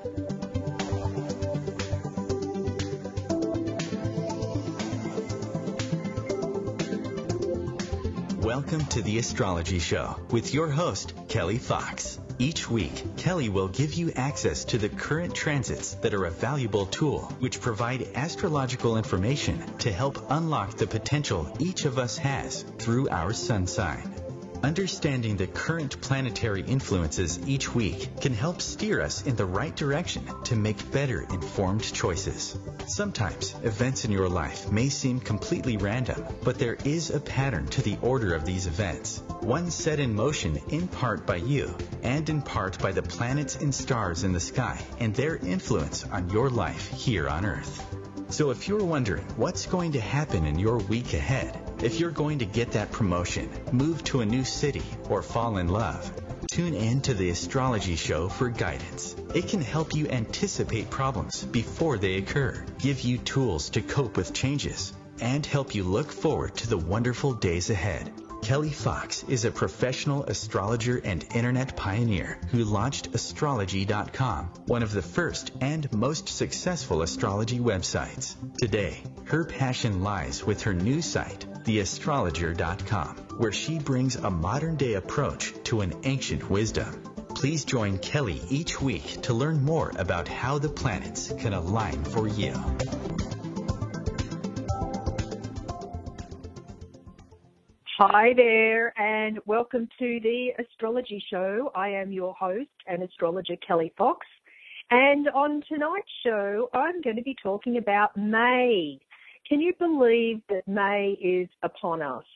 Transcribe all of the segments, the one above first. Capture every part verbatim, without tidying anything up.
Welcome to The Astrology Show with your host, Kelly Fox. Each week, Kelly will give you access to the current transits that are a valuable tool which provide astrological information to help unlock the potential each of us has through our sun sign. Understanding the current planetary influences each week can help steer us in the right direction to make better informed choices. Sometimes events in your life may seem completely random, but there is a pattern to the order of these events, one set in motion in part by you and in part by the planets and stars in the sky and their influence on your life here on Earth. So if you're wondering what's going to happen in your week ahead, if you're going to get that promotion, move to a new city, or fall in love, tune in to the Astrology Show for guidance. It can help you anticipate problems before they occur, give you tools to cope with changes, and help you look forward to the wonderful days ahead. Kelly Fox is a professional astrologer and internet pioneer who launched astrology dot com, one of the first and most successful astrology websites. Today, her passion lies with her new site, the astrologer dot com, where she brings a modern-day approach to an ancient wisdom. Please join Kelly each week to learn more about how the planets can align for you. Hi there, and welcome to the Astrology Show. I am your host and astrologer, Kelly Fox. And on tonight's show, I'm going to be talking about May. Can you believe that May is upon us?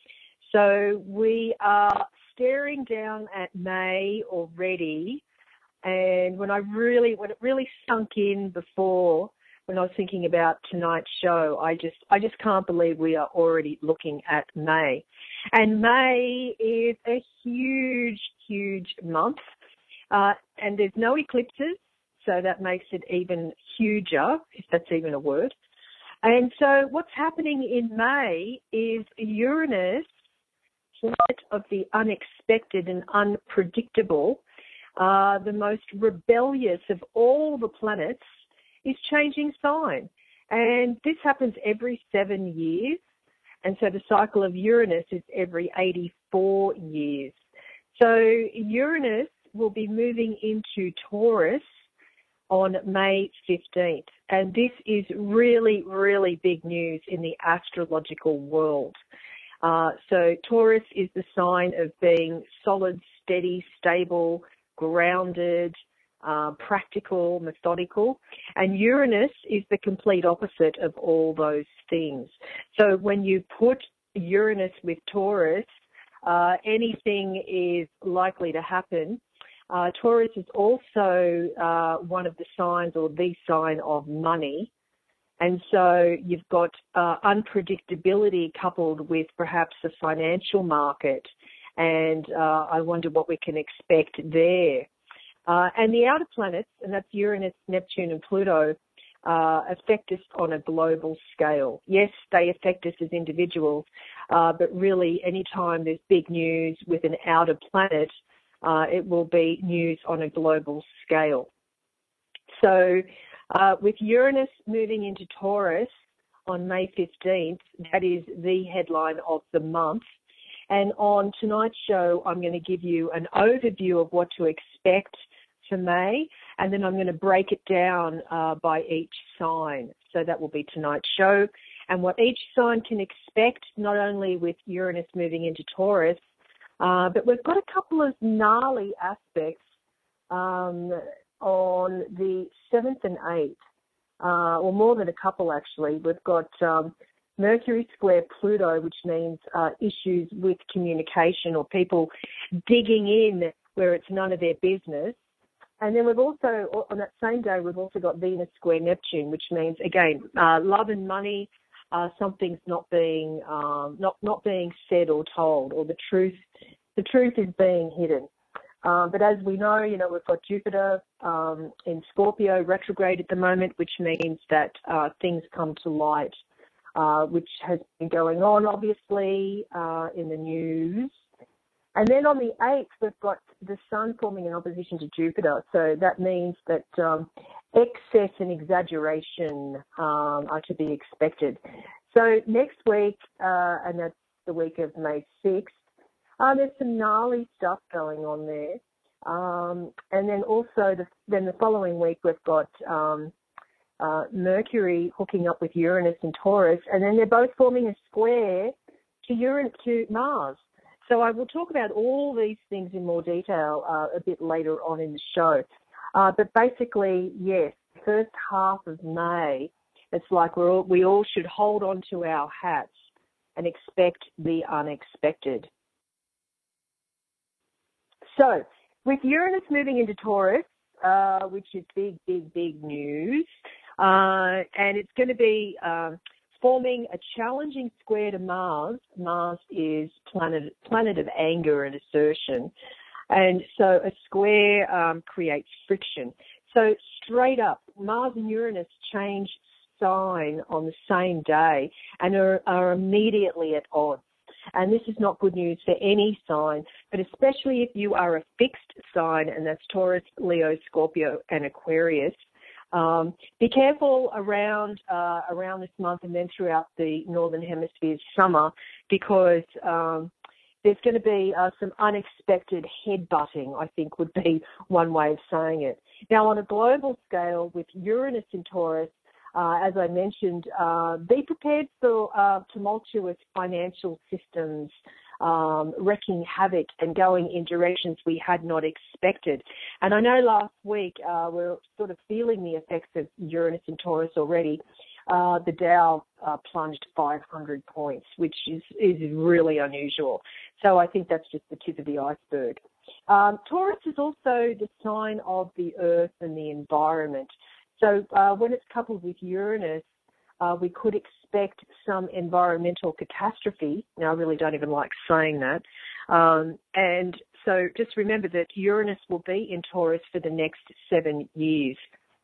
So we are staring down at May already. And when I really, when it really sunk in before, when I was thinking about tonight's show, I just, I just can't believe we are already looking at May. And May is a huge, huge month. Uh, and there's no eclipses, so that makes it even huger, if that's even a word. And so what's happening in May is Uranus, planet of the unexpected and unpredictable, uh, the most rebellious of all the planets, is changing sign. And this happens every seven years. And so the cycle of Uranus is every eighty-four years. So Uranus will be moving into Taurus on May fifteenth. And this is really, really big news in the astrological world. Uh, so Taurus is the sign of being solid, steady, stable, grounded, Uh, practical, methodical, and Uranus is the complete opposite of all those things. So when you put Uranus with Taurus, uh, anything is likely to happen. Uh, Taurus is also uh, one of the signs or the sign of money. And so you've got uh, unpredictability coupled with perhaps the financial market. And uh, I wonder what we can expect there. Uh, and the outer planets, and that's Uranus, Neptune, and Pluto, uh, affect us on a global scale. Yes, they affect us as individuals, uh, but really anytime there's big news with an outer planet, uh, it will be news on a global scale. So uh, with Uranus moving into Taurus on May fifteenth, that is the headline of the month. And on tonight's show, I'm going to give you an overview of what to expect for May, and then I'm going to break it down uh, by each sign. So that will be tonight's show, and what each sign can expect, not only with Uranus moving into Taurus, uh, but we've got a couple of gnarly aspects um, on the seventh and eighth, uh, or more than a couple actually. We've got um, Mercury square Pluto, which means uh, issues with communication or people digging in where it's none of their business. And then we've also, on that same day, we've also got Venus square Neptune, which means, again, uh, love and money, uh, something's not being, um, not, not being said or told, or the truth, the truth is being hidden. Um, but as we know, you know, we've got Jupiter um, in Scorpio retrograde at the moment, which means that uh, things come to light, uh, which has been going on, obviously, uh, in the news. And then on the eighth, we've got the Sun forming in opposition to Jupiter. So that means that um, excess and exaggeration um, are to be expected. So next week, uh, and that's the week of May sixth, uh, there's some gnarly stuff going on there. Um, and then also, the, then the following week, we've got um, uh, Mercury hooking up with Uranus and Taurus, and then they're both forming a square to Uranus, to Mars. So I will talk about all these things in more detail uh, a bit later on in the show. Uh, but basically, yes, first half of May, it's like we're all, we all should hold on to our hats and expect the unexpected. So, with Uranus moving into Taurus, uh, which is big, big, big news, uh, and it's going to be uh, forming a challenging square to Mars. Mars is planet planet of anger and assertion, and so a square um, creates friction. So straight up, Mars and Uranus change sign on the same day and are, are immediately at odds. And this is not good news for any sign, but especially if you are a fixed sign, and that's Taurus, Leo, Scorpio, and Aquarius. Um, be careful around uh, around this month and then throughout the Northern Hemisphere's summer, because um, there's going to be uh, some unexpected headbutting, I think would be one way of saying it. Now, on a global scale, with Uranus in Taurus, Uh, as I mentioned, uh, be prepared for uh, tumultuous financial systems um, wreaking havoc and going in directions we had not expected. And I know last week uh, we we're sort of feeling the effects of Uranus and Taurus already. Uh, the Dow uh, plunged five hundred points, which is, is really unusual. So I think that's just the tip of the iceberg. Um, Taurus is also the sign of the earth and the environment. So uh, when it's coupled with Uranus, uh, we could expect some environmental catastrophe. Now, I really don't even like saying that. Um, and so just remember that Uranus will be in Taurus for the next seven years.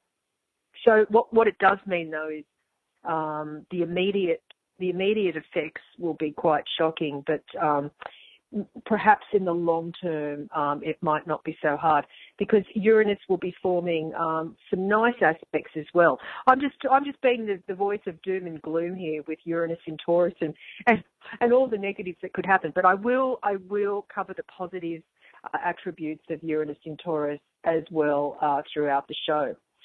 So what, what it does mean, though, is um, the immediate the immediate effects will be quite shocking, but um, perhaps in the long term, um, it might not be so hard, because Uranus will be forming um, some nice aspects as well. I'm just I'm just being the, the voice of doom and gloom here with Uranus in Taurus and, and and all the negatives that could happen. But I will I will cover the positive uh, attributes of Uranus in Taurus as well uh, throughout the show.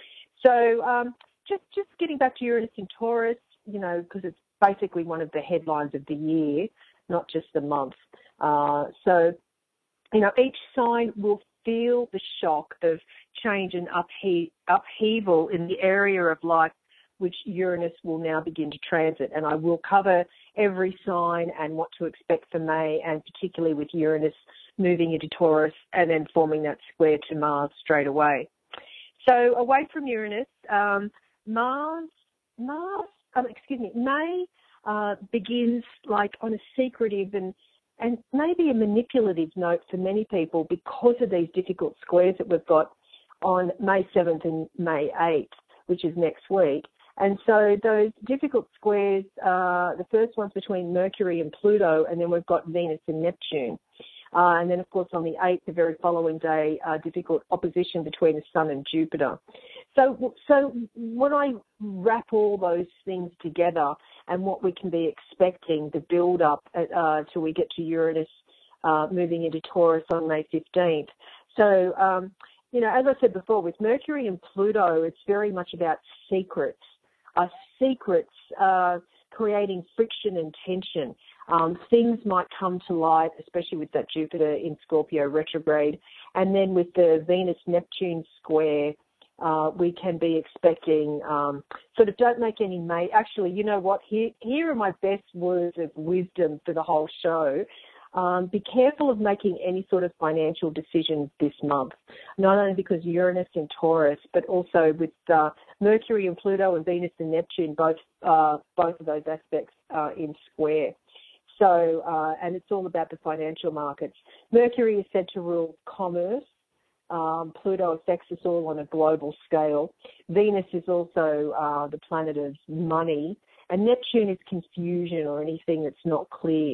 So um, just just getting back to Uranus in Taurus, you know, because it's basically one of the headlines of the year, not just the month. Uh, so, you know, each sign will feel the shock of change and uphe- upheaval in the area of life which Uranus will now begin to transit. And I will cover every sign and what to expect for May, and particularly with Uranus moving into Taurus and then forming that square to Mars straight away. So away from Uranus, um, Mars, Mars, um, excuse me, May uh, begins like on a secretive and And maybe a manipulative note for many people because of these difficult squares that we've got on May seventh and May eighth, which is next week. And so those difficult squares, uh, the first one's between Mercury and Pluto, and then we've got Venus and Neptune. Uh, and then, of course, on the eighth, the very following day, uh, difficult opposition between the Sun and Jupiter. So, so when I wrap all those things together and what we can be expecting, the build-up uh, till we get to Uranus uh, moving into Taurus on May fifteenth. So, um, you know, as I said before, with Mercury and Pluto, it's very much about secrets, uh, secrets uh, creating friction and tension. Um, things might come to light, especially with that Jupiter in Scorpio retrograde. And then with the Venus-Neptune square, uh, we can be expecting um, sort of don't make any mate. Actually, you know what? Here, here are my best words of wisdom for the whole show. Um, be careful of making any sort of financial decisions this month, not only because Uranus in Taurus, but also with uh, Mercury and Pluto and Venus and Neptune, both uh, both of those aspects uh, in square. So, uh, and it's all about the financial markets. Mercury is said to rule commerce. Um, Pluto affects us all on a global scale. Venus is also uh, the planet of money. And Neptune is confusion or anything that's not clear.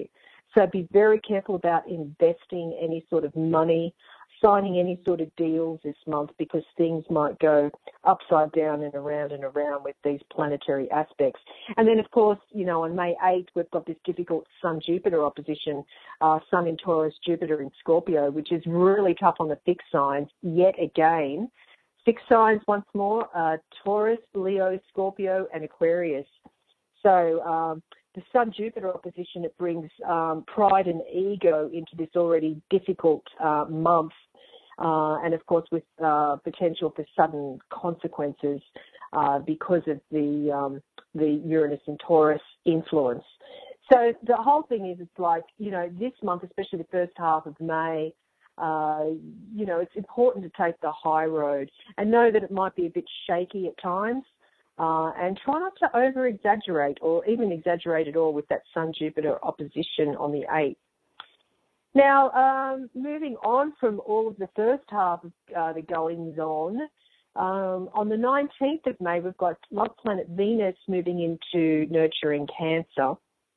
So be very careful about investing any sort of money, signing any sort of deals this month, because things might go upside down and around and around with these planetary aspects. And then, of course, you know, on May eighth, we've got this difficult Sun-Jupiter opposition, uh, Sun in Taurus, Jupiter in Scorpio, which is really tough on the fixed signs yet again. Fixed signs once more, uh, Taurus, Leo, Scorpio, and Aquarius. So um, the Sun-Jupiter opposition, it brings um, pride and ego into this already difficult uh, month. Uh, and, of course, with uh, potential for sudden consequences uh, because of the um, the Uranus and Taurus influence. So the whole thing is, it's like, you know, this month, especially the first half of May, uh, you know, it's important to take the high road and know that it might be a bit shaky at times, uh, and try not to over-exaggerate or even exaggerate at all with that Sun-Jupiter opposition on the eighth. Now, um, moving on from all of the first half of uh, the goings-on, um, on the nineteenth of May, we've got love planet Venus moving into nurturing Cancer.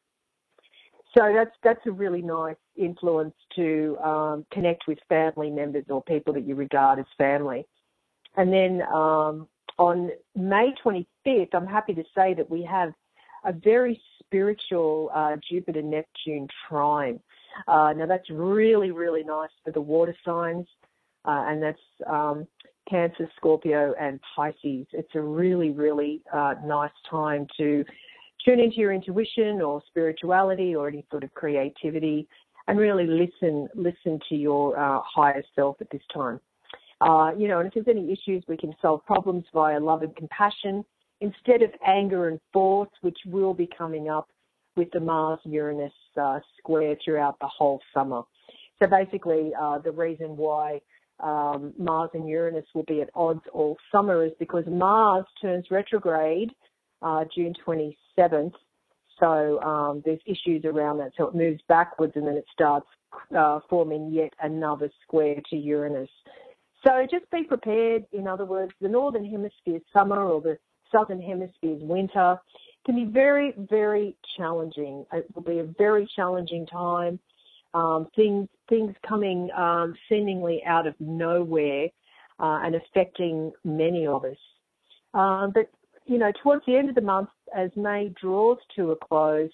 So that's that's a really nice influence to um, connect with family members or people that you regard as family. And then um, on May twenty-fifth, I'm happy to say that we have a very spiritual uh, Jupiter-Neptune trine. Uh, now, that's really, really nice for the water signs, uh, and that's um, Cancer, Scorpio, and Pisces. It's a really, really uh, nice time to tune into your intuition or spirituality or any sort of creativity and really listen listen to your uh, higher self at this time. Uh, you know, and if there's any issues, we can solve problems via love and compassion instead of anger and force, which will be coming up with the Mars-Uranus uh, square throughout the whole summer. So basically, uh, the reason why um, Mars and Uranus will be at odds all summer is because Mars turns retrograde uh, June twenty-seventh. So um, there's issues around that. So it moves backwards and then it starts uh, forming yet another square to Uranus. So just be prepared. In other words, the Northern Hemisphere's summer or the Southern Hemisphere's winter can be very, very challenging. It will be a very challenging time. Um, things things coming um, seemingly out of nowhere uh, and affecting many of us. Um, but, you know, towards the end of the month, as May draws to a close,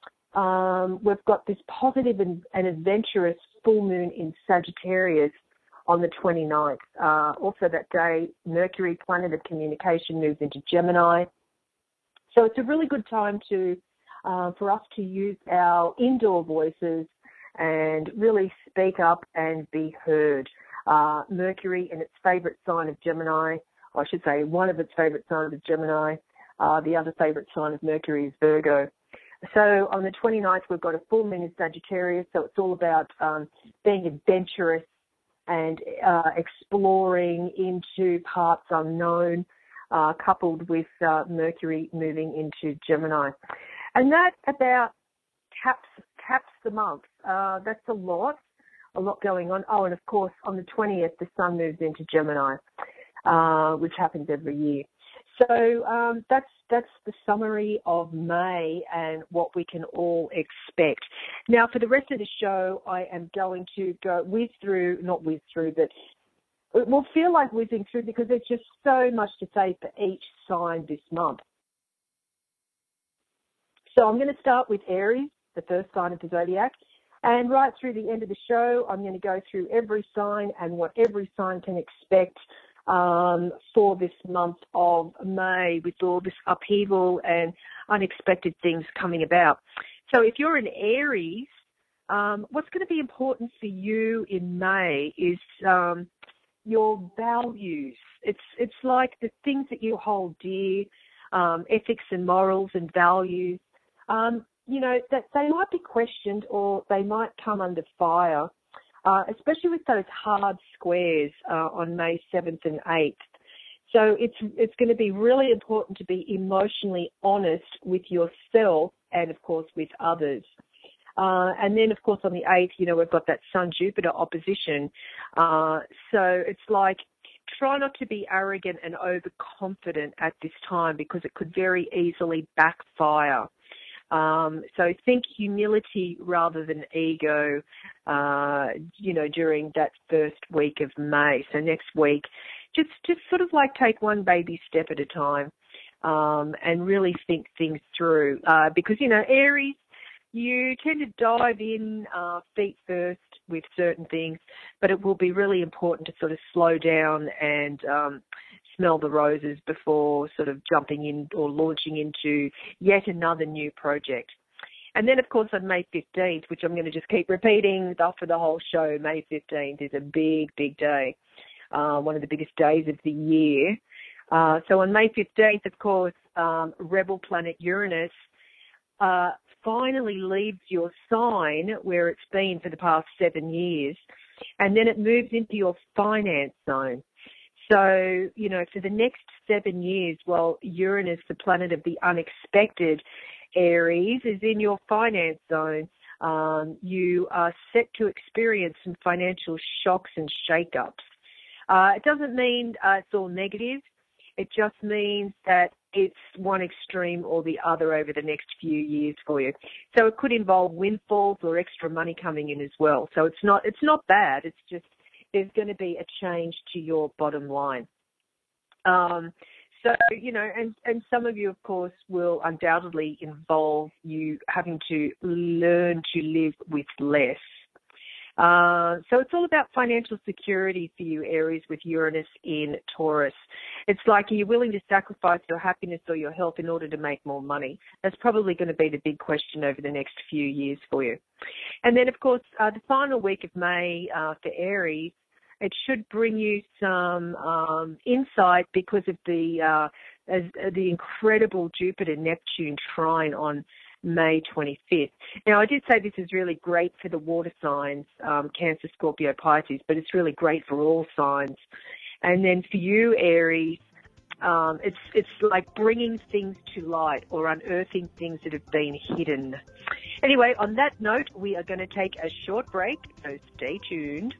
um, we've got this positive and, and adventurous full moon in Sagittarius on the twenty-ninth. Uh, also that day, Mercury, planet of communication, moves into Gemini. So it's a really good time to uh, for us to use our indoor voices and really speak up and be heard. Uh, Mercury in its favourite sign of Gemini, or I should say one of its favourite signs of Gemini, uh, the other favourite sign of Mercury is Virgo. So on the twenty-ninth, we've got a full moon in Sagittarius, so it's all about um, being adventurous and uh, exploring into parts unknown, Uh, coupled with uh, Mercury moving into Gemini. And that about caps caps the month. Uh, that's a lot, a lot going on. Oh, and of course, on the twentieth, the Sun moves into Gemini, uh, which happens every year. So um, that's that's the summary of May and what we can all expect. Now, for the rest of the show, I am going to go whiz through, not whiz through, but it will feel like whizzing through because there's just so much to say for each sign this month. So I'm going to start with Aries, the first sign of the zodiac, and right through the end of the show, I'm going to go through every sign and what every sign can expect um, for this month of May with all this upheaval and unexpected things coming about. So if you're an Aries, um, what's going to be important for you in May is um, your values. It's it's like the things that you hold dear, um, ethics and morals and values. Um, you know, that they might be questioned or they might come under fire, uh, especially with those hard squares uh, on May seventh and eighth. So it's it's going to be really important to be emotionally honest with yourself and, of course, with others. Uh, and then, of course, on the eighth, you know, we've got that Sun-Jupiter opposition. Uh, so it's like, try not to be arrogant and overconfident at this time because it could very easily backfire. Um, so think humility rather than ego, uh, you know, during that first week of May. So next week, just, just sort of like take one baby step at a time, um, and really think things through. Uh, because, you know, Aries, you tend to dive in uh, feet first with certain things, but it will be really important to sort of slow down and um, smell the roses before sort of jumping in or launching into yet another new project. And then, of course, on May fifteenth, which I'm going to just keep repeating for the whole show, May fifteenth is a big, big day, uh, one of the biggest days of the year. Uh, so on May fifteenth, of course, um, rebel planet Uranus uh, finally leaves your sign where it's been for the past seven years, and then it moves into your finance zone. So, you know, for the next seven years, while Uranus, the planet of the unexpected, Aries, is in your finance zone, um, you are set to experience some financial shocks and shake-ups. Uh, it doesn't mean uh, it's all negative. It just means that it's one extreme or the other over the next few years for you. So it could involve windfalls or extra money coming in as well. So it's not it's not bad. It's just there's going to be a change to your bottom line. Um, so, you know, and, and some of you, of course, will undoubtedly involve you having to learn to live with less. Uh, so it's all about financial security for you, Aries, with Uranus in Taurus. It's like, are you willing to sacrifice your happiness or your health in order to make more money? That's probably going to be the big question over the next few years for you. And then, of course, uh, the final week of May uh, for Aries, it should bring you some um, insight because of the uh, as, uh, the incredible Jupiter-Neptune trine on May twenty-fifth. Now, I did say this is really great for the water signs, um, Cancer, Scorpio, Pisces, but it's really great for all signs. And then for you, Aries, um, it's it's like bringing things to light or unearthing things that have been hidden. Anyway, on that note, we are going to take a short break, so stay tuned.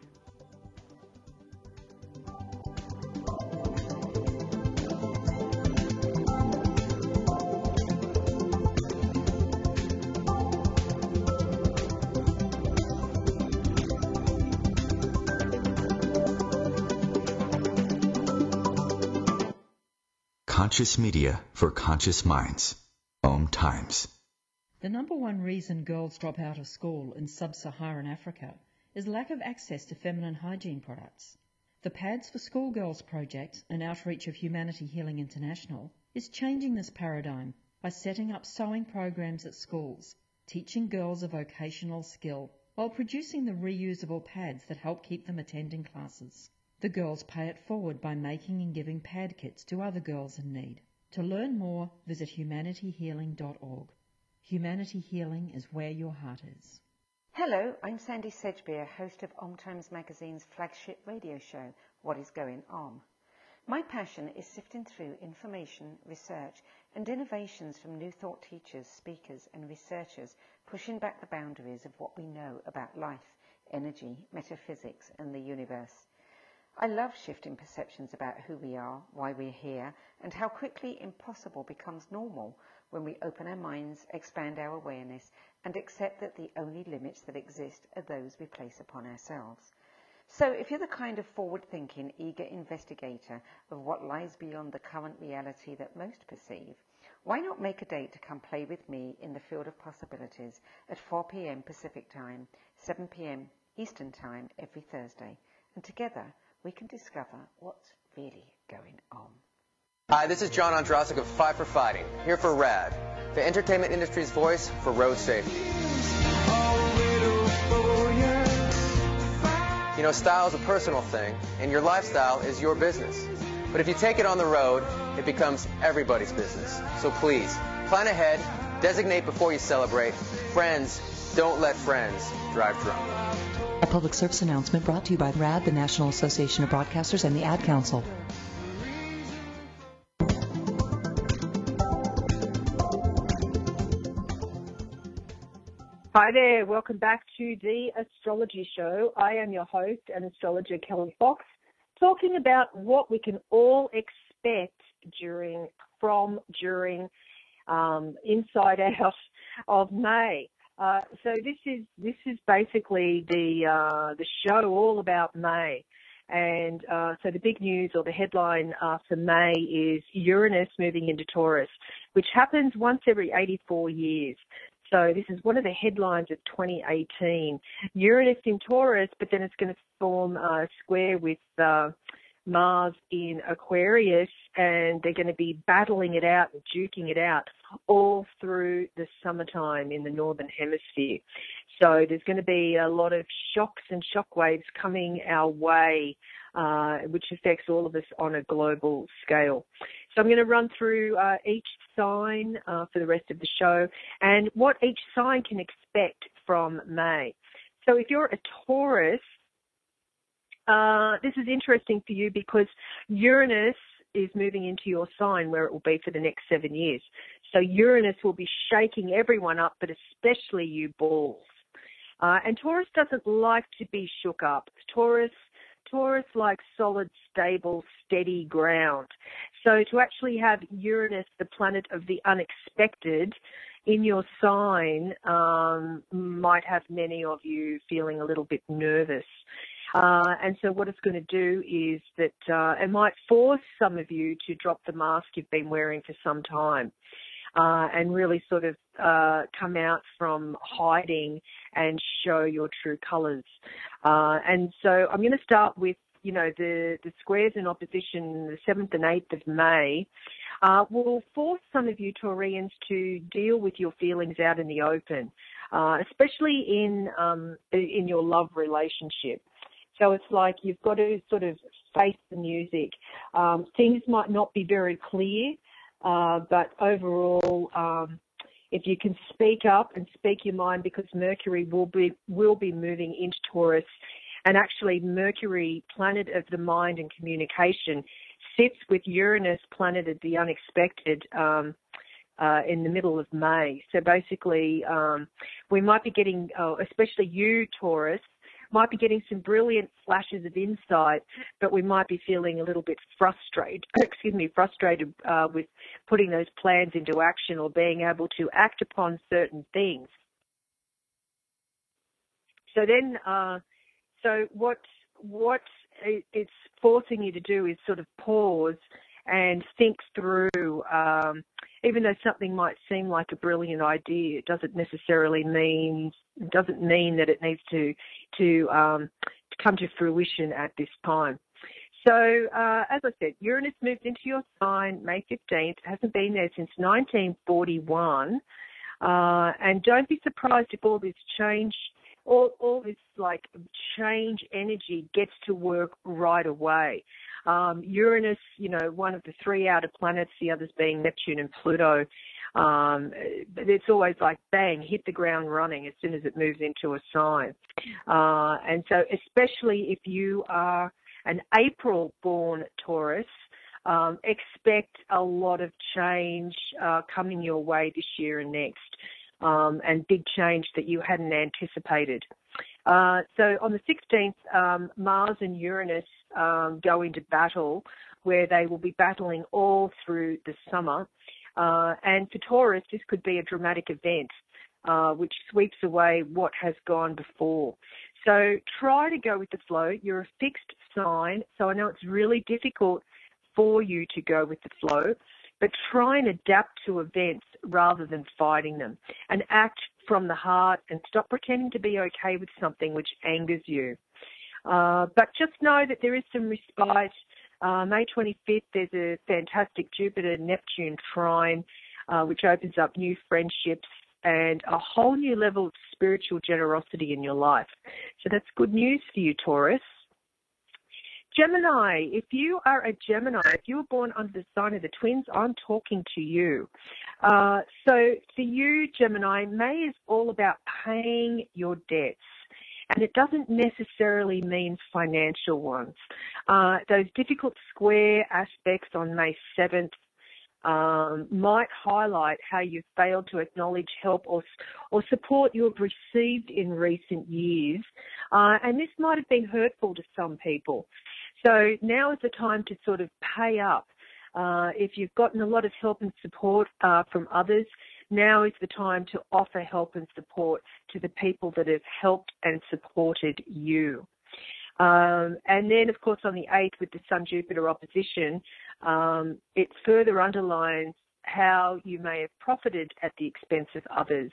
Conscious media for conscious minds. Om Times. The number one reason girls drop out of school in sub-Saharan Africa is lack of access to feminine hygiene products. The Pads for Schoolgirls project, an outreach of Humanity Healing International, is changing this paradigm by setting up sewing programs at schools, teaching girls a vocational skill, while producing the reusable pads that help keep them attending classes. The girls pay it forward by making and giving pad kits to other girls in need. To learn more, visit humanity healing dot org. Humanity Healing is where your heart is. Hello, I'm Sandy Sedgbeer, host of Om Times Magazine's flagship radio show, What is Going On? My passion is sifting through information, research and innovations from new thought teachers, speakers and researchers pushing back the boundaries of what we know about life, energy, metaphysics and the universe. I love shifting perceptions about who we are, why we're here, and how quickly impossible becomes normal when we open our minds, expand our awareness, and accept that the only limits that exist are those we place upon ourselves. So if you're the kind of forward-thinking, eager investigator of what lies beyond the current reality that most perceive, why not make a date to come play with me in the field of possibilities at four p.m. Pacific Time, seven p.m. Eastern Time every Thursday, and together we can discover what's really going on. Hi, this is John Ondrasik of Five for Fighting, here for RAD, the entertainment industry's voice for road safety. You know, style is a personal thing, and your lifestyle is your business. But if you take it on the road, it becomes everybody's business. So please, plan ahead, designate before you celebrate. Friends, don't let friends drive drunk. A public service announcement brought to you by RAD, the National Association of Broadcasters, and the Ad Council. Hi there, welcome back to the Astrology Show. I am your host and astrologer Kelly Fox, talking about what we can all expect during, from, during, um, inside out of May. Uh, so this is this is basically the uh, the show all about May. And uh, so the big news or the headline uh, for May is Uranus moving into Taurus, which happens once every eighty-four years. So this is one of the headlines of twenty eighteen. Uranus in Taurus, but then it's going to form a square with uh, Mars in Aquarius, and they're going to be battling it out and duking it out all through the summertime in the Northern Hemisphere. So there's going to be a lot of shocks and shockwaves coming our way, uh, which affects all of us on a global scale. So I'm going to run through uh, each sign uh, for the rest of the show and what each sign can expect from May. So if you're a Taurus, uh, this is interesting for you because Uranus is moving into your sign where it will be for the next seven years. So Uranus will be shaking everyone up, but especially you balls. Uh, and Taurus doesn't like to be shook up. Taurus, Taurus likes solid, stable, steady ground. So to actually have Uranus, the planet of the unexpected, in your sign um, might have many of you feeling a little bit nervous. Uh, and so what it's going to do is that uh, it might force some of you to drop the mask you've been wearing for some time uh, and really sort of uh, come out from hiding and show your true colours. Uh, and so I'm going to start with, you know, the, the squares in opposition the seventh and eighth of May. Uh, will force some of you Taurians to deal with your feelings out in the open, uh, especially in um, in your love relationship. So it's like you've got to sort of face the music. Um, things might not be very clear, uh, but overall, um, if you can speak up and speak your mind, because Mercury will be will be moving into Taurus, and actually Mercury, planet of the mind and communication, sits with Uranus, planet of the unexpected, um, uh, in the middle of May. So basically, um, we might be getting, uh, especially you, Taurus, might be getting some brilliant flashes of insight, but we might be feeling a little bit frustrated, excuse me, frustrated uh, with putting those plans into action or being able to act upon certain things. So then, uh, so what, what it's forcing you to do is sort of pause and think through, um, even though something might seem like a brilliant idea, it doesn't necessarily mean, doesn't mean that it needs to, to, um, to come to fruition at this time. So, uh, as I said, Uranus moved into your sign May fifteenth. It hasn't been there since nineteen forty-one. Uh, and don't be surprised if all this change, all, all this like change energy gets to work right away. Um, Uranus, you know, one of the three outer planets, the others being Neptune and Pluto. Um, but it's always like bang, hit the ground running as soon as it moves into a sign. Uh, and so especially if you are an April-born Taurus, um, expect a lot of change uh, coming your way this year and next, um, and big change that you hadn't anticipated. Uh, so on the sixteenth, um, Mars and Uranus um, go into battle, where they will be battling all through the summer. Uh, and for Taurus, this could be a dramatic event, uh, which sweeps away what has gone before. So try to go with the flow. You're a fixed sign, so I know it's really difficult for you to go with the flow, but try and adapt to events rather than fighting them, and act from the heart and stop pretending to be okay with something which angers you. Uh, but just know that there is some respite. Uh, May twenty-fifth, there's a fantastic Jupiter-Neptune trine, uh, which opens up new friendships and a whole new level of spiritual generosity in your life. So that's good news for you, Taurus. Gemini, if you are a Gemini, if you were born under the sign of the twins, I'm talking to you. Uh, so for you, Gemini, May is all about paying your debts. And it doesn't necessarily mean financial ones. Uh, those difficult square aspects on May seventh um, might highlight how you've failed to acknowledge help or, or support you have received in recent years. Uh, and this might have been hurtful to some people. So now is the time to sort of pay up. Uh, if you've gotten a lot of help and support uh, from others, now is the time to offer help and support to the people that have helped and supported you. Um, and then, of course, on the eighth with the Sun-Jupiter opposition, um, it further underlines how you may have profited at the expense of others.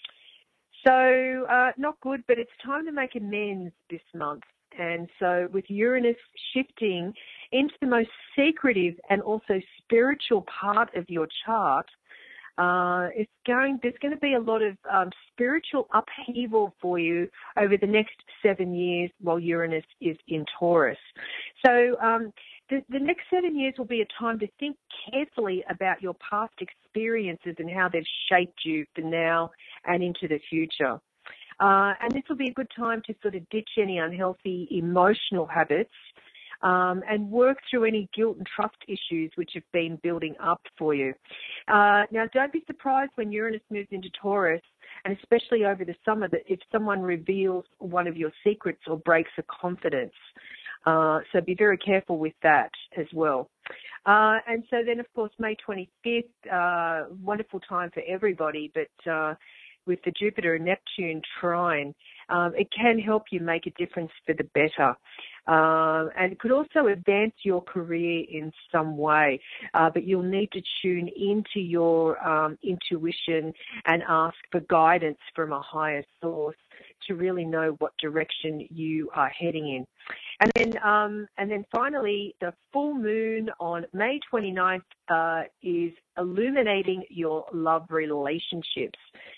So uh, not good, but it's time to make amends this month. And so with Uranus shifting into the most secretive and also spiritual part of your chart, uh, it's going, there's going to be a lot of um, spiritual upheaval for you over the next seven years while Uranus is in Taurus. So um, the, the next seven years will be a time to think carefully about your past experiences and how they've shaped you for now and into the future. Uh, and this will be a good time to sort of ditch any unhealthy emotional habits um, and work through any guilt and trust issues which have been building up for you. Uh, now, don't be surprised when Uranus moves into Taurus, and especially over the summer, that if someone reveals one of your secrets or breaks a confidence. Uh, so be very careful with that as well. Uh, and so then, of course, May twenty-fifth, uh, wonderful time for everybody, but uh, with the Jupiter and Neptune trine, um, it can help you make a difference for the better. Uh, and it could also advance your career in some way, uh, but you'll need to tune into your um, intuition and ask for guidance from a higher source to really know what direction you are heading in. And then, um, and then finally, the full moon on May twenty-ninth uh, is illuminating your love relationships.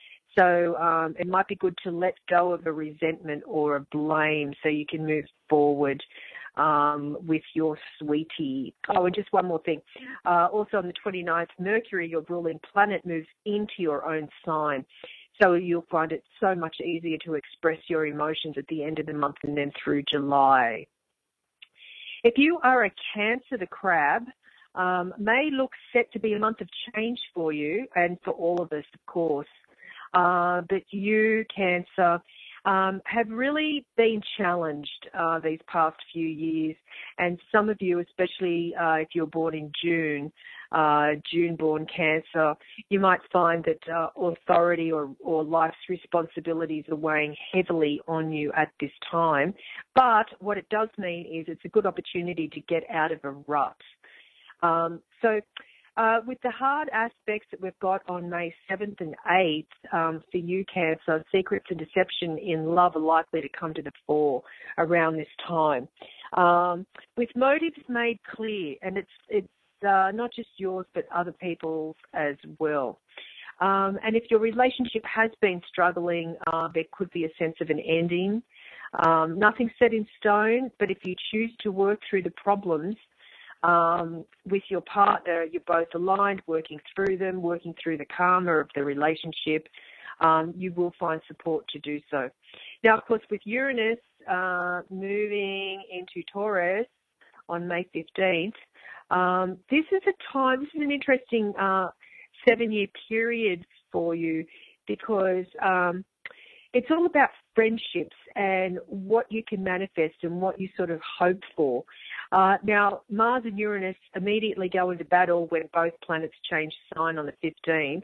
So um, it might be good to let go of a resentment or a blame so you can move forward um, with your sweetie. Oh, and just one more thing. Uh, also on the twenty-ninth, Mercury, your ruling planet, moves into your own sign. So you'll find it so much easier to express your emotions at the end of the month and then through July. If you are a Cancer, the crab, um, May looks set to be a month of change for you and for all of us, of course. Uh, but you, Cancer, um, have really been challenged uh, these past few years. And some of you, especially uh, if you're born in June, uh, June-born Cancer, you might find that uh, authority or, or life's responsibilities are weighing heavily on you at this time. But what it does mean is it's a good opportunity to get out of a rut. Um, so... Uh, with the hard aspects that we've got on May seventh and eighth um, for you, Cancer, secrets and deception in love are likely to come to the fore around this time. Um, with motives made clear, and it's it's uh, not just yours but other people's as well. Um, and if your relationship has been struggling, uh, there could be a sense of an ending. Um, nothing set in stone, but if you choose to work through the problems, Um, with your partner, you're both aligned, working through them, working through the karma of the relationship, um, you will find support to do so. Now, of course, with Uranus uh, moving into Taurus on May fifteenth, um, this is a time, this is an interesting uh, seven-year period for you because um, it's all about friendships and what you can manifest and what you sort of hope for. Uh, now, Mars and Uranus immediately go into battle when both planets change sign on the fifteenth.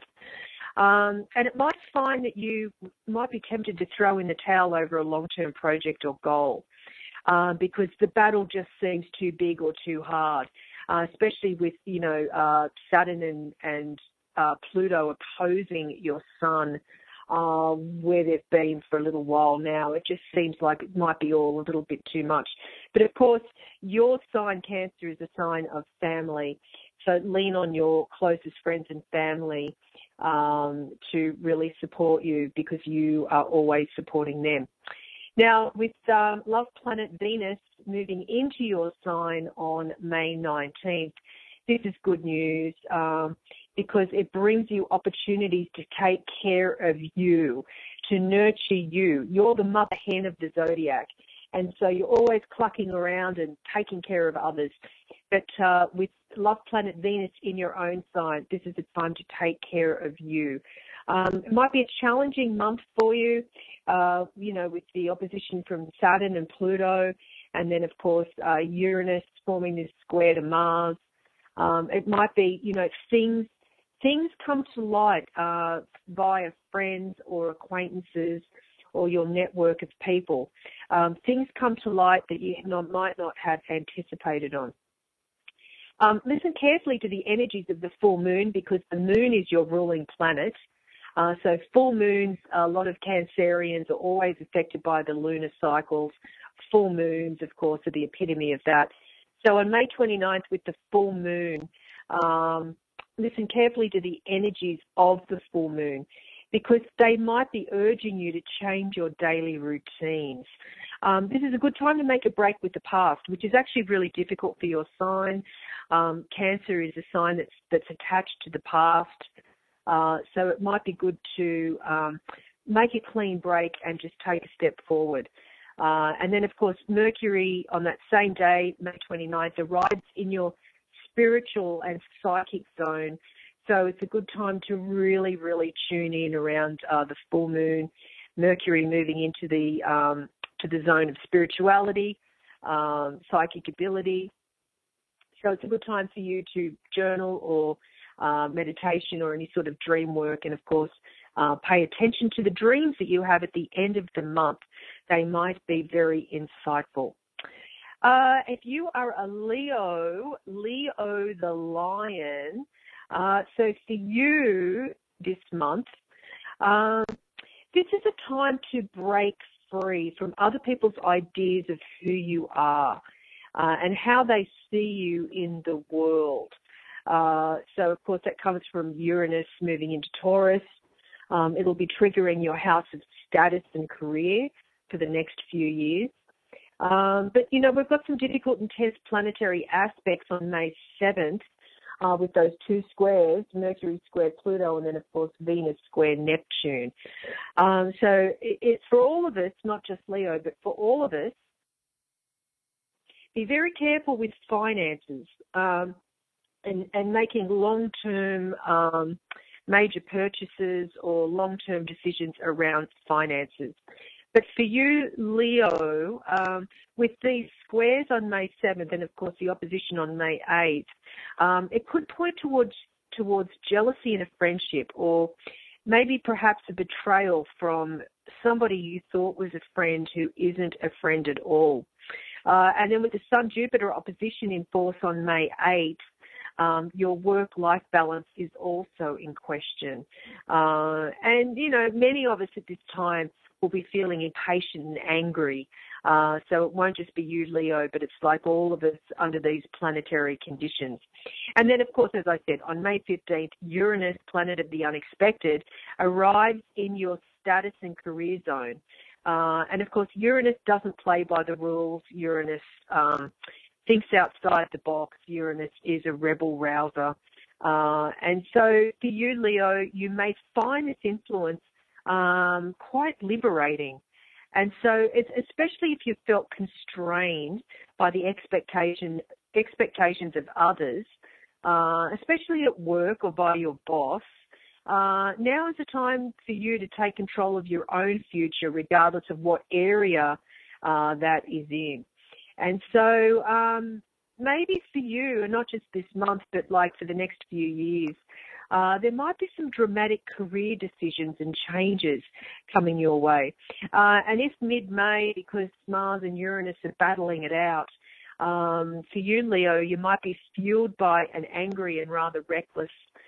Um, and it might find that you might be tempted to throw in the towel over a long-term project or goal uh, because the battle just seems too big or too hard, uh, especially with, you know, uh, Saturn and, and uh, Pluto opposing your Sun. Uh, where they've been for a little while now. It just seems like it might be all a little bit too much. But of course, your sign, Cancer, is a sign of family. So lean on your closest friends and family um, to really support you because you are always supporting them. Now, with um, love planet Venus moving into your sign on May nineteenth, this is good news um, because it brings you opportunities to take care of you, to nurture you. You're the mother hen of the zodiac, and so you're always clucking around and taking care of others. But uh, with love planet Venus in your own sign, this is the time to take care of you. Um, it might be a challenging month for you, uh, you know, with the opposition from Saturn and Pluto, and then, of course, uh, Uranus forming this square to Mars. Um, it might be, you know, things things come to light uh, via friends or acquaintances or your network of people. Um, things come to light that you not, might not have anticipated on. Um, listen carefully to the energies of the full moon, because the moon is your ruling planet. Uh, so full moons, a lot of Cancerians are always affected by the lunar cycles. Full moons, of course, are the epitome of that. So on May twenty-ninth, with the full moon, um, listen carefully to the energies of the full moon, because they might be urging you to change your daily routines. Um, this is a good time to make a break with the past, which is actually really difficult for your sign. Um, Cancer is a sign that's, that's attached to the past. Uh, so it might be good to um, make a clean break and just take a step forward. Uh, and then, of course, Mercury on that same day, May twenty-ninth, arrives in your spiritual and psychic zone. So it's a good time to really, really tune in around uh, the full moon, Mercury moving into the um, to the zone of spirituality, um, psychic ability. So it's a good time for you to journal or uh, meditation or any sort of dream work, and of course, uh, pay attention to the dreams that you have at the end of the month. They might be very insightful. Uh, if you are a Leo, Leo the lion, uh, so for you this month, um, this is a time to break free from other people's ideas of who you are uh, and how they see you in the world. Uh, so, of course, that comes from Uranus moving into Taurus. Um, it'll be triggering your house of status and career for the next few years. Um, but, you know, we've got some difficult and tense planetary aspects on May seventh uh, with those two squares, Mercury square Pluto and then, of course, Venus square Neptune. Um, so it, it's for all of us, not just Leo, but for all of us, be very careful with finances um, and, and making long-term um, major purchases or long-term decisions around finances. But for you, Leo, um, with these squares on May seventh and, of course, the opposition on May eighth, um, it could point towards towards jealousy in a friendship, or maybe perhaps a betrayal from somebody you thought was a friend who isn't a friend at all. Uh, and then with the Sun-Jupiter opposition in force on May eighth, Um, your work-life balance is also in question. Uh, and, you know, many of us at this time will be feeling impatient and angry. Uh, so it won't just be you, Leo, but it's like all of us under these planetary conditions. And then, of course, as I said, on May fifteenth, Uranus, planet of the unexpected, arrives in your status and career zone. Uh, and, of course, Uranus doesn't play by the rules. Uranus um, thinks outside the box. Uranus is a rebel rouser. Uh, and so for you, Leo, you may find this influence um, quite liberating. And so it's, especially if you felt constrained by the expectation expectations of others, uh, especially at work or by your boss, uh, now is the time for you to take control of your own future, regardless of what area uh, that is in. And so um, maybe for you, and not just this month, but like for the next few years, uh, there might be some dramatic career decisions and changes coming your way. Uh, and if mid-May, because Mars and Uranus are battling it out, um, for you, Leo, you might be fueled by an angry and rather reckless,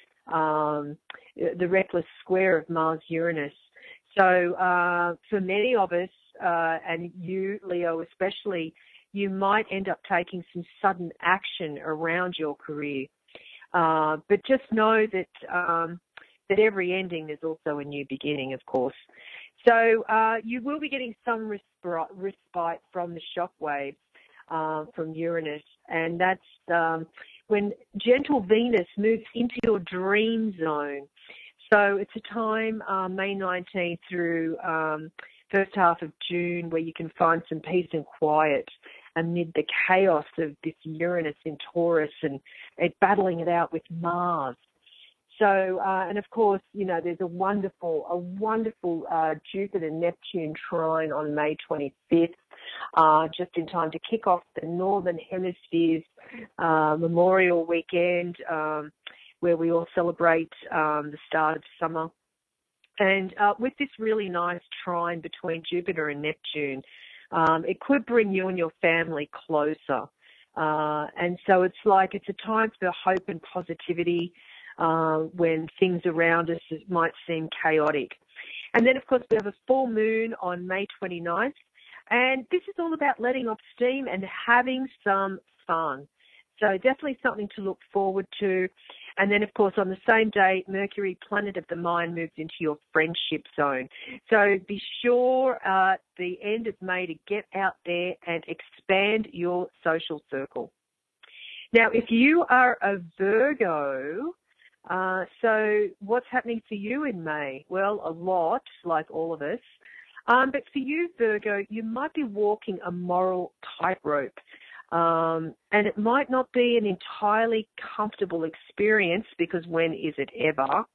um, the reckless square of Mars-Uranus. So uh, for many of us, uh, and you, Leo, especially, you might end up taking some sudden action around your career. Uh, but just know that um, that every ending is also a new beginning, of course. So uh, you will be getting some respite from the shockwaves uh, from Uranus, and that's um, when gentle Venus moves into your dream zone. So it's a time, uh, May nineteenth through um, first half of June, where you can find some peace and quiet amid the chaos of this Uranus in Taurus and, and battling it out with Mars. So, uh, and of course, you know, there's a wonderful, a wonderful uh, Jupiter-Neptune trine on May twenty-fifth, uh, just in time to kick off the Northern Hemisphere's uh, Memorial Weekend, um, where we all celebrate um, the start of summer. And uh, with this really nice trine between Jupiter and Neptune, um, it could bring you and your family closer. Uh, and so it's like it's a time for hope and positivity uh, when things around us might seem chaotic. And then, of course, we have a full moon on May twenty-ninth. And this is all about letting off steam and having some fun. So definitely something to look forward to. And then, of course, on the same day, Mercury, planet of the mind, moves into your friendship zone. So be sure uh, at the end of May to get out there and expand your social circle. Now, if you are a Virgo, uh, so what's happening for you in May? Well, a lot, like all of us. Um, but for you, Virgo, you might be walking a moral tightrope. Um, and it might not be an entirely comfortable experience because when is it ever?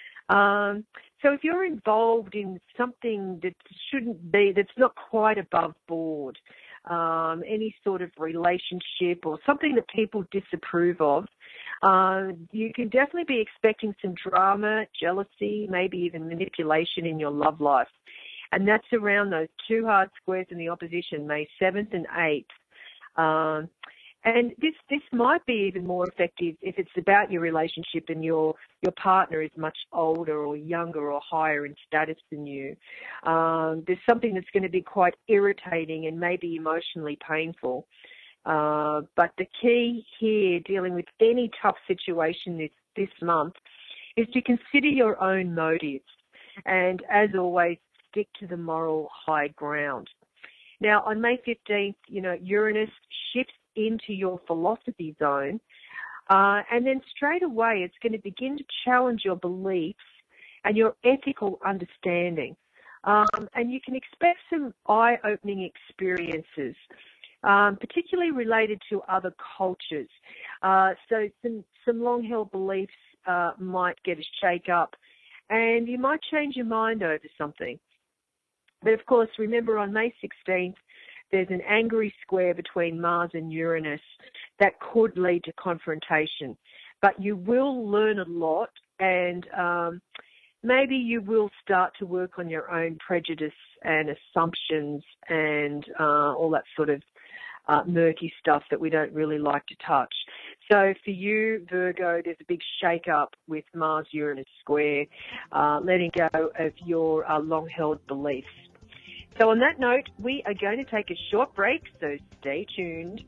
Um, so if you're involved in something that shouldn't be, that's not quite above board, um, any sort of relationship or something that people disapprove of, uh, you can definitely be expecting some drama, jealousy, maybe even manipulation in your love life. And that's around those two hard squares in the opposition, May seventh and eighth. Um, and this this might be even more effective if it's about your relationship and your your partner is much older or younger or higher in status than you. Um, there's something that's going to be quite irritating and maybe emotionally painful. Uh, but the key here, dealing with any tough situation this, this month, is to consider your own motives. And as always, stick to the moral high ground. Now, on May fifteenth, you know, Uranus shifts into your philosophy zone, uh, and then straight away it's going to begin to challenge your beliefs and your ethical understanding. Um, and you can expect some eye-opening experiences, um, particularly related to other cultures. Uh, so some, some long-held beliefs uh, might get a shake-up, and you might change your mind over something. But, of course, remember on May sixteenth, there's an angry square between Mars and Uranus that could lead to confrontation. But you will learn a lot, and um, maybe you will start to work on your own prejudice and assumptions and uh, all that sort of uh, murky stuff that we don't really like to touch. So for you, Virgo, there's a big shake-up with Mars-Uranus square, uh, letting go of your uh, long-held beliefs. So on that note, we are going to take a short break, so stay tuned.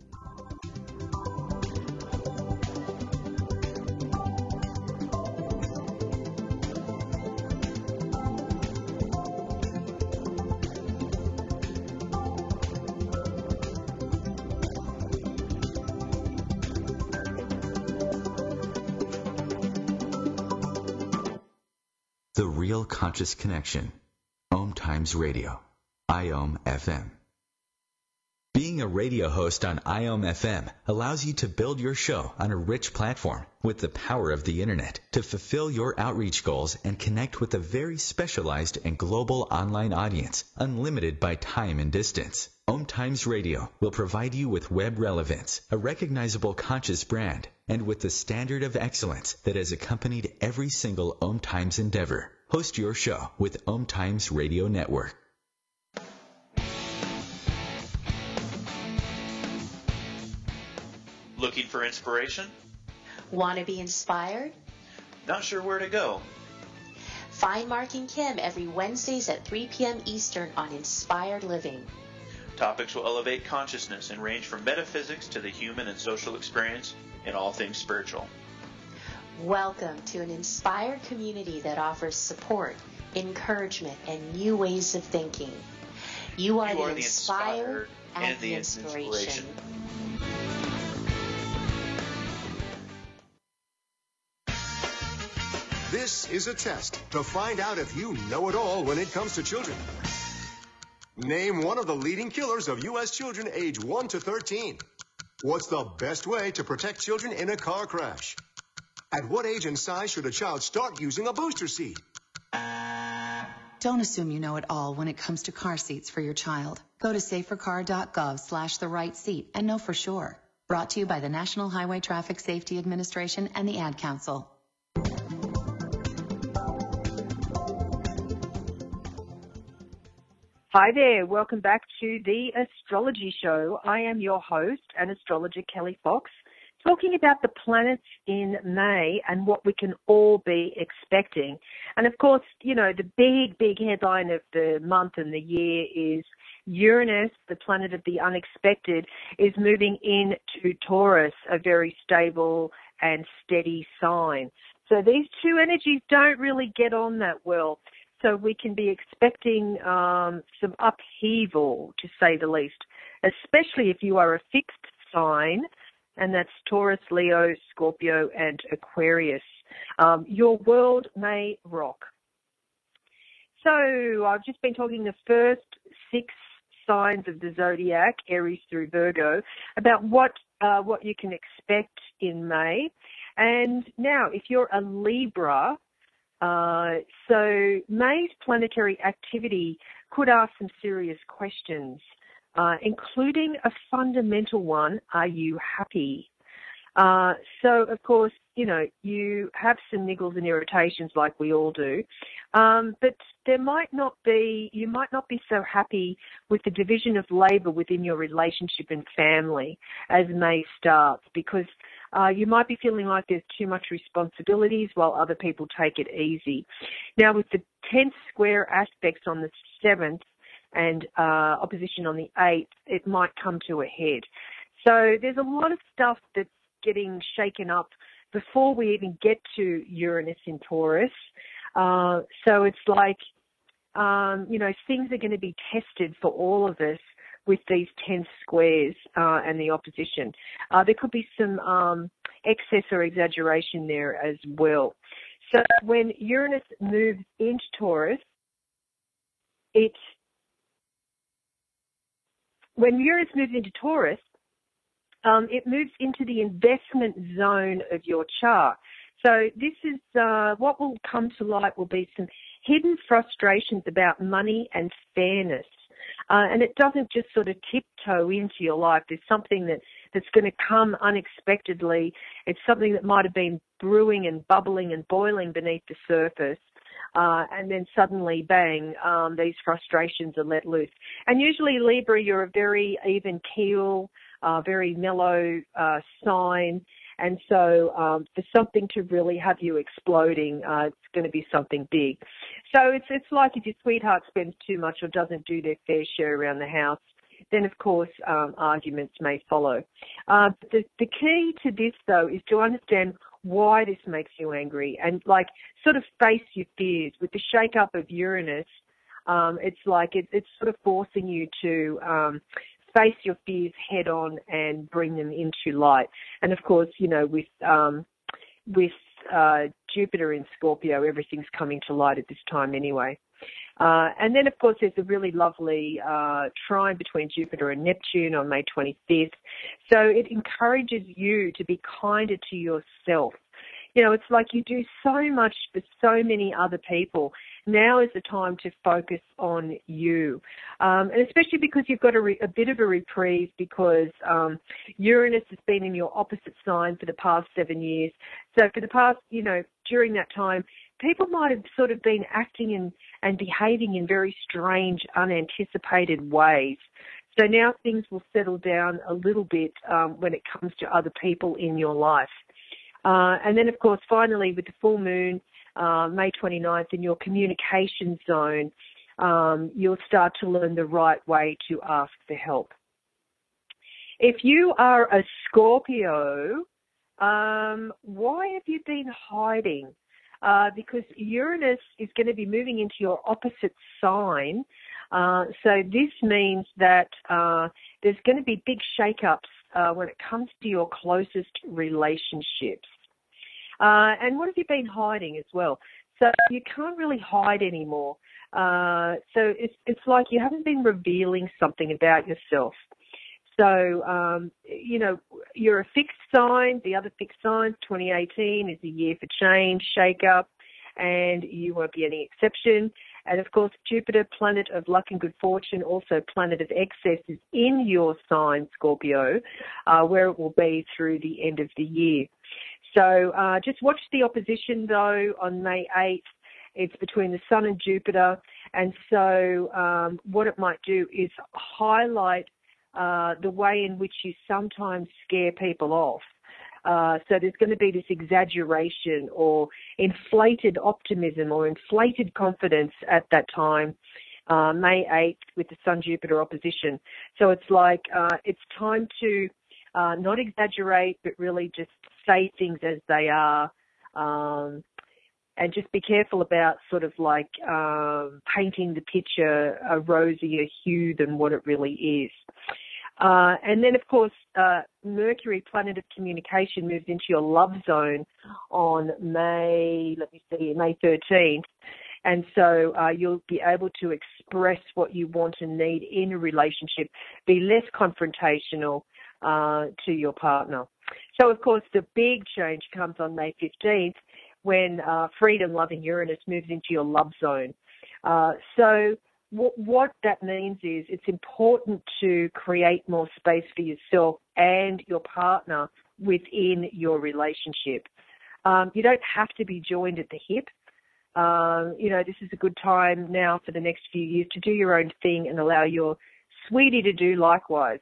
The Real Conscious Connection. Om Times Radio, I O M F M. Being a radio host on I O M F M allows you to build your show on a rich platform with the power of the internet to fulfill your outreach goals and connect with a very specialized and global online audience, unlimited by time and distance. Om Times Radio will provide you with web relevance, a recognizable conscious brand, and with the standard of excellence that has accompanied every single Om Times endeavor. Host your show with Om Times Radio Network. Looking for inspiration? Want to be inspired? Not sure where to go? Find Mark and Kim every Wednesdays at three p.m. Eastern on Inspired Living. Topics will elevate consciousness and range from metaphysics to the human and social experience in all things spiritual. Welcome to an inspired community that offers support, encouragement, and new ways of thinking. You are, you the, are the inspired, inspired and, and the, the inspiration. inspiration. This is a test to find out if you know it all when it comes to children. Name one of the leading killers of U S children age one to thirteen. What's the best way to protect children in a car crash? At what age and size should a child start using a booster seat? Don't assume you know it all when it comes to car seats for your child. Go to safercar dot gov slash the right seat and know for sure. Brought to you by the National Highway Traffic Safety Administration and the Ad Council. Hi there, welcome back to the Astrology Show. I am your host and astrologer Kelly Fox, talking about the planets in May and what we can all be expecting. And of course, you know, the big, big headline of the month and the year is Uranus, the planet of the unexpected, is moving into Taurus, a very stable and steady sign. So these two energies don't really get on that well. So we can be expecting um, some upheaval, to say the least, especially if you are a fixed sign, and that's Taurus, Leo, Scorpio, and Aquarius. Um, your world may rock. So I've just been talking the first six signs of the zodiac, Aries through Virgo, about what uh, what you can expect in May. And now, if you're a Libra, Uh, so May's planetary activity could ask some serious questions, uh, including a fundamental one: are you happy? Uh, so, of course, you know, you have some niggles and irritations like we all do, um, but there might not be, you might not be so happy with the division of labour within your relationship and family as May starts, because uh, you might be feeling like there's too much responsibilities while other people take it easy. Now, with the tenth square aspects on the seventh and uh, opposition on the eighth, it might come to a head. So there's a lot of stuff that's getting shaken up before we even get to Uranus in Taurus. Uh, so it's like, um, you know, things are going to be tested for all of us with these ten squares uh, and the opposition. Uh, there could be some um, excess or exaggeration there as well. So when Uranus moves into Taurus, it when Uranus moves into Taurus, Um, it moves into the investment zone of your chart. So this is uh, what will come to light will be some hidden frustrations about money and fairness. Uh, and it doesn't just sort of tiptoe into your life. There's something that, that's going to come unexpectedly. It's something that might have been brewing and bubbling and boiling beneath the surface. Uh, and then suddenly, bang, um, these frustrations are let loose. And usually, Libra, you're a very even keel, uh, very mellow uh, sign. And so um, for something to really have you exploding, uh, it's going to be something big. So it's it's like if your sweetheart spends too much or doesn't do their fair share around the house, then, of course, um, arguments may follow. Uh, the, the key to this, though, is to understand why this makes you angry and, like, sort of face your fears. With the shake-up of Uranus, um, it's like it, it's sort of forcing you to um, face your fears head-on and bring them into light. And, of course, you know, with um, with uh, Jupiter in Scorpio, everything's coming to light at this time anyway. Uh, and then, of course, there's a really lovely uh, trine between Jupiter and Neptune on May twenty-fifth. So it encourages you to be kinder to yourself. You know, it's like you do so much for so many other people. Now is the time to focus on you. Um, and especially because you've got a, re- a bit of a reprieve because um, Uranus has been in your opposite sign for the past seven years. So for the past, you know, during that time, people might have sort of been acting and, and behaving in very strange, unanticipated ways. So now things will settle down a little bit um, when it comes to other people in your life. Uh, and then, of course, finally, with the full moon, uh, May twenty-ninth, in your communication zone, um, you'll start to learn the right way to ask for help. If you are a Scorpio, um, why have you been hiding? Uh, because Uranus is going to be moving into your opposite sign. Uh, so this means that uh, there's going to be big shake-ups uh, when it comes to your closest relationships. Uh, and what have you been hiding as well? So you can't really hide anymore. Uh, so it's, it's like you haven't been revealing something about yourself. So, um, you know, you're a fixed sign. The other fixed signs, twenty eighteen, is a year for change, shake-up, and you won't be any exception. And, of course, Jupiter, planet of luck and good fortune, also planet of excess, is in your sign, Scorpio, uh, where it will be through the end of the year. So uh, just watch the opposition, though, on May eighth. It's between the Sun and Jupiter. And so um, what it might do is highlight uh, the way in which you sometimes scare people off. Uh, so there's going to be this exaggeration or inflated optimism or inflated confidence at that time, uh, May eighth, with the Sun-Jupiter opposition. So it's like uh, it's time to uh, not exaggerate, but really just say things as they are, um, and just be careful about sort of like um, painting the picture a rosier hue than what it really is. Uh, and then, of course, uh, Mercury, planet of communication, moves into your love zone on May, let me see, May thirteenth. And so uh, you'll be able to express what you want and need in a relationship, be less confrontational uh, to your partner. So, of course, the big change comes on May fifteenth when uh, freedom-loving Uranus moves into your love zone. Uh, so what that means is it's important to create more space for yourself and your partner within your relationship. Um, you don't have to be joined at the hip. Um, you know, this is a good time now for the next few years to do your own thing and allow your sweetie to do likewise.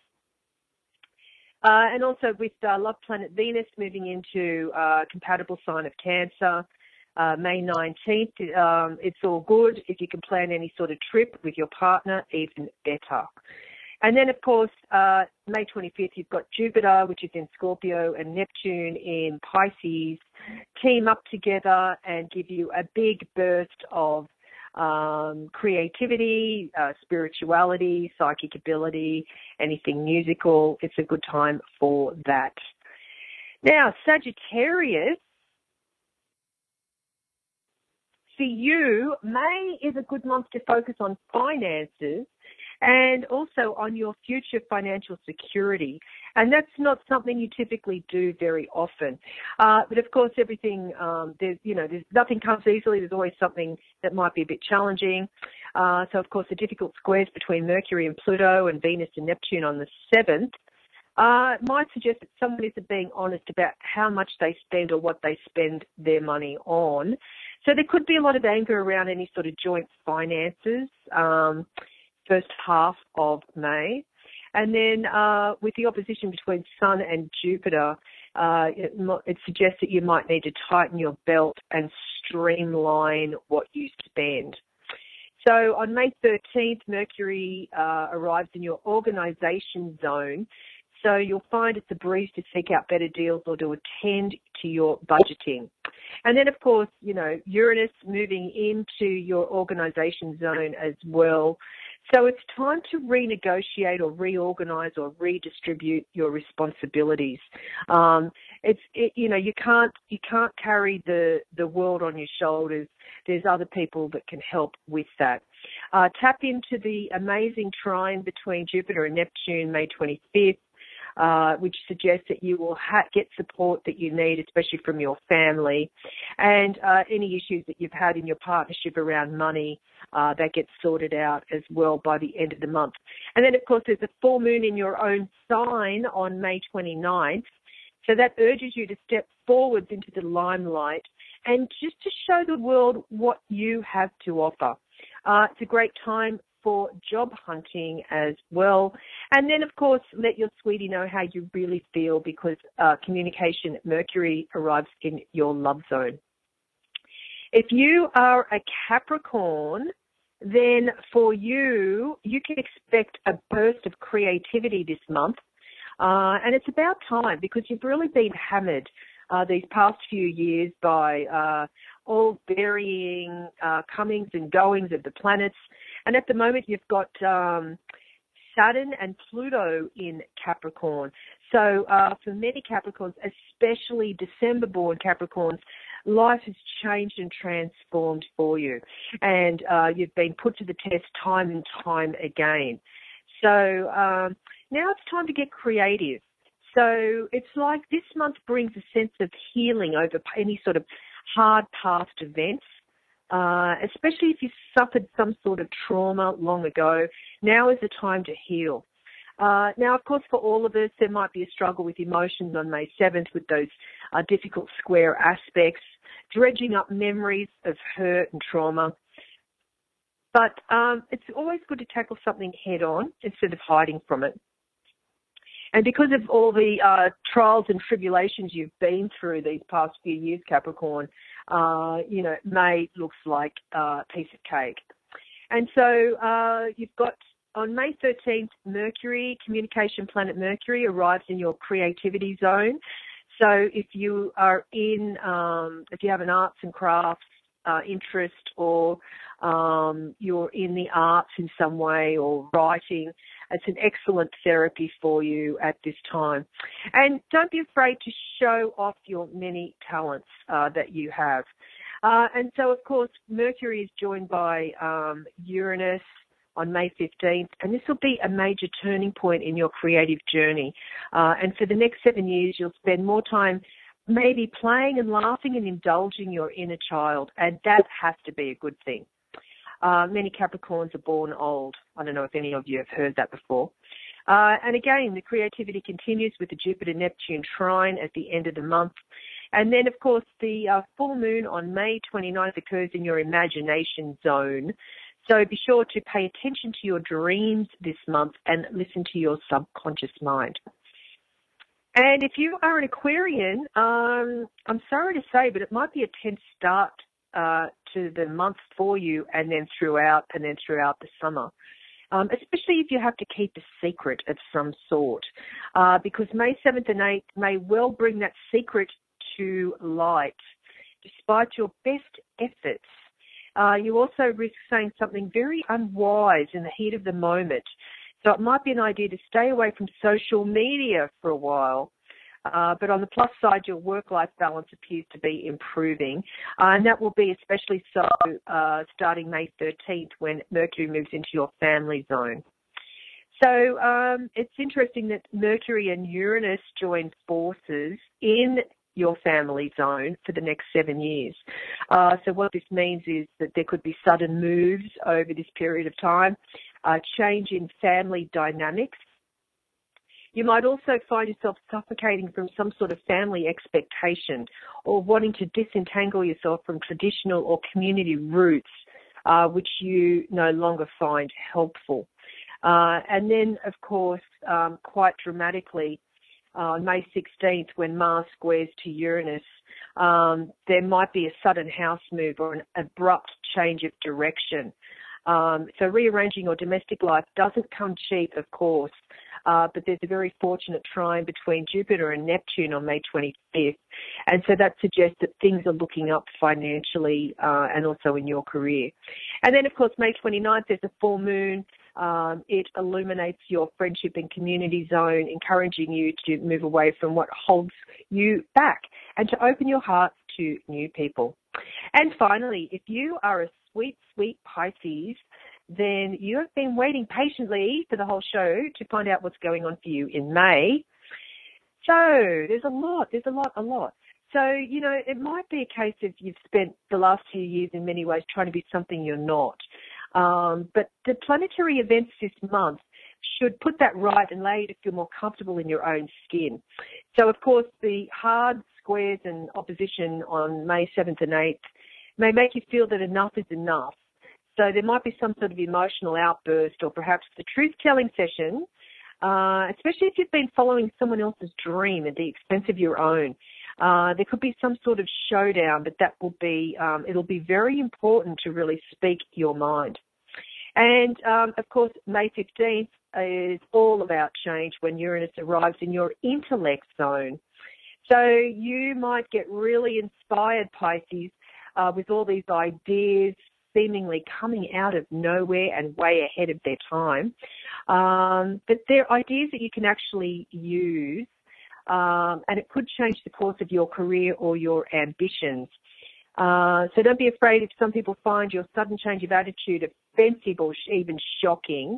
Uh, and also with uh, love planet Venus moving into uh, compatible sign of Cancer, Uh, May nineteenth, um, it's all good. If you can plan any sort of trip with your partner, even better. And then, of course, uh, May twenty-fifth, you've got Jupiter, which is in Scorpio, and Neptune in Pisces, team up together and give you a big burst of um, creativity, uh, spirituality, psychic ability, anything musical. It's a good time for that. Now, Sagittarius, for you, May is a good month to focus on finances and also on your future financial security. And that's not something you typically do very often. Uh, but of course, everything, um, there's, you know, there's nothing comes easily. There's always something that might be a bit challenging. Uh, so of course, the difficult squares between Mercury and Pluto and Venus and Neptune on the seventh Uh, might suggest that someone isn't being honest about how much they spend or what they spend their money on. So there could be a lot of anger around any sort of joint finances, um, first half of May. And then uh, with the opposition between Sun and Jupiter, uh, it, it suggests that you might need to tighten your belt and streamline what you spend. So on May thirteenth, Mercury uh, arrives in your organisation zone. So you'll find it's a breeze to seek out better deals or to attend to your budgeting. And then, of course, you know, Uranus moving into your organisation zone as well. So it's time to renegotiate or reorganise or redistribute your responsibilities. Um, it's, it, you know, you can't you can't carry the, the world on your shoulders. There's other people that can help with that. Uh, tap into the amazing trine between Jupiter and Neptune, May twenty-fifth. Uh, which suggests that you will ha- get support that you need, especially from your family, and uh, any issues that you've had in your partnership around money, uh, that gets sorted out as well by the end of the month. And then, of course, there's a full moon in your own sign on May twenty-ninth, so that urges you to step forwards into the limelight and just to show the world what you have to offer. Uh, it's a great time for job hunting as well. And then, of course, let your sweetie know how you really feel, because uh, communication, Mercury arrives in your love zone. If you are a Capricorn, then for you, you can expect a burst of creativity this month. Uh, and it's about time, because you've really been hammered uh, these past few years by uh, all varying uh, comings and goings of the planets. And at the moment, you've got um, Saturn and Pluto in Capricorn. So uh, for many Capricorns, especially December-born Capricorns, life has changed and transformed for you. And uh, you've been put to the test time and time again. So um, now it's time to get creative. So it's like this month brings a sense of healing over any sort of hard past events. uh, especially if you suffered some sort of trauma long ago. Now is the time to heal. Uh, now, of course, for all of us, there might be a struggle with emotions on May seventh with those uh, difficult square aspects, dredging up memories of hurt and trauma. But um, it's always good to tackle something head on instead of hiding from it. And because of all the uh, trials and tribulations you've been through these past few years, Capricorn, uh, you know, May looks like uh, a piece of cake. And so uh, you've got, on May thirteenth, Mercury, communication planet Mercury, arrives in your creativity zone. So if you are in, um, if you have an arts and crafts uh, interest, or um, you're in the arts in some way, or writing, it's an excellent therapy for you at this time. And don't be afraid to show off your many talents uh, that you have. Uh, and so, of course, Mercury is joined by um, Uranus on May fifteenth, and this will be a major turning point in your creative journey. Uh, and for the next seven years, you'll spend more time maybe playing and laughing and indulging your inner child, and that has to be a good thing. Uh, many Capricorns are born old. I don't know if any of you have heard that before. Uh, and again, the creativity continues with the Jupiter-Neptune trine at the end of the month. And then, of course, the uh, full moon on May twenty-ninth occurs in your imagination zone. So be sure to pay attention to your dreams this month and listen to your subconscious mind. And if you are an Aquarian, um, I'm sorry to say, but it might be a tense start uh, to the month for you, and then throughout, and then throughout the summer. Um, especially if you have to keep a secret of some sort, uh, because May seventh and eighth may well bring that secret to light. Despite your best efforts, uh, you also risk saying something very unwise in the heat of the moment. So it might be an idea to stay away from social media for a while. Uh, but on the plus side, your work-life balance appears to be improving. Uh, and that will be especially so uh, starting May thirteenth, when Mercury moves into your family zone. So um, it's interesting that Mercury and Uranus join forces in your family zone for the next seven years. Uh, so what this means is that there could be sudden moves over this period of time, a change in family dynamics. You might also find yourself suffocating from some sort of family expectation, or wanting to disentangle yourself from traditional or community roots, uh, which you no longer find helpful. Uh, and then, of course, um, quite dramatically, uh, on May sixteenth, when Mars squares to Uranus, um, there might be a sudden house move or an abrupt change of direction. Um, so rearranging your domestic life doesn't come cheap, of course, uh, but there's a very fortunate trine between Jupiter and Neptune on May twenty-fifth, and so that suggests that things are looking up financially uh, and also in your career. And then, of course, May twenty-ninth, there's a full moon. Um, it illuminates your friendship and community zone, encouraging you to move away from what holds you back and to open your heart to new people. And finally, if you are a sweet, sweet Pisces, then you have been waiting patiently for the whole show to find out what's going on for you in May. So there's a lot, there's a lot, a lot. So, you know, it might be a case of you've spent the last few years in many ways trying to be something you're not. Um, but the planetary events this month should put that right and allow you to feel more comfortable in your own skin. So, of course, the hard squares and opposition on May seventh and eighth may make you feel that enough is enough. So there might be some sort of emotional outburst, or perhaps the truth-telling session, uh, especially if you've been following someone else's dream at the expense of your own. Uh, there could be some sort of showdown, but that will be, um, it'll be very important to really speak your mind. And, um, of course, May fifteenth is all about change when Uranus arrives in your intellect zone. So you might get really inspired, Pisces, uh, with all these ideas seemingly coming out of nowhere and way ahead of their time. Um, but they're ideas that you can actually use. Um, and it could change the course of your career or your ambitions. Uh, so don't be afraid if some people find your sudden change of attitude offensive or sh- even shocking.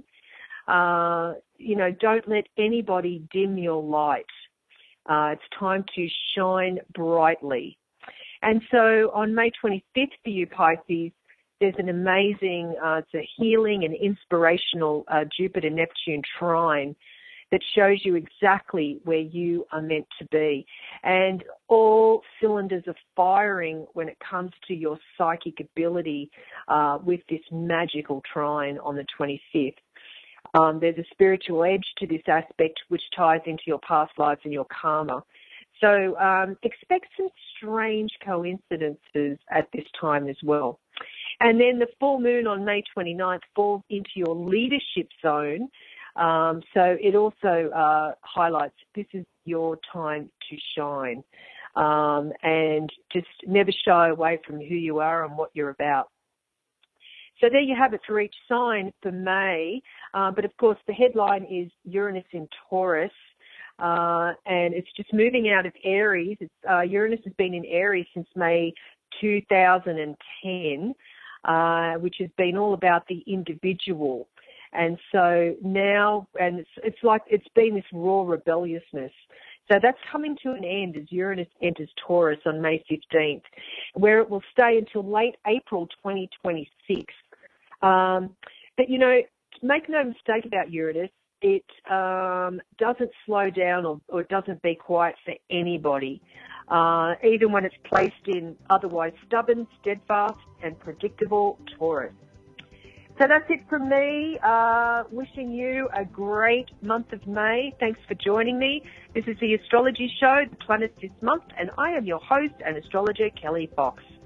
Uh, you know, don't let anybody dim your light. Uh, it's time to shine brightly. And so on May twenty-fifth for you, Pisces, there's an amazing, uh, it's a healing and inspirational uh, Jupiter-Neptune trine that shows you exactly where you are meant to be. And all cylinders are firing when it comes to your psychic ability uh, with this magical trine on the twenty-fifth. Um, there's a spiritual edge to this aspect which ties into your past lives and your karma. So um, expect some strange coincidences at this time as well. And then the full moon on May twenty-ninth falls into your leadership zone. Um, so it also uh, highlights this is your time to shine. Um, and just never shy away from who you are and what you're about. So there you have it for each sign for May. Uh, but, of course, the headline is Uranus in Taurus. Uh, and it's just moving out of Aries. It's, uh, Uranus has been in Aries since May two thousand ten, uh, which has been all about the individual. And so now, and it's, it's like it's been this raw rebelliousness. So that's coming to an end as Uranus enters Taurus on May fifteenth, where it will stay until late April twenty twenty-six. Um, but, you know, make no mistake about Uranus, it um, doesn't slow down or, or it doesn't be quiet for anybody, uh, even when it's placed in otherwise stubborn, steadfast and predictable Taurus. So that's it from me. Uh, wishing you a great month of May. Thanks for joining me. This is the Astrology Show, the planets this month, and I am your host and astrologer, Kelly Fox.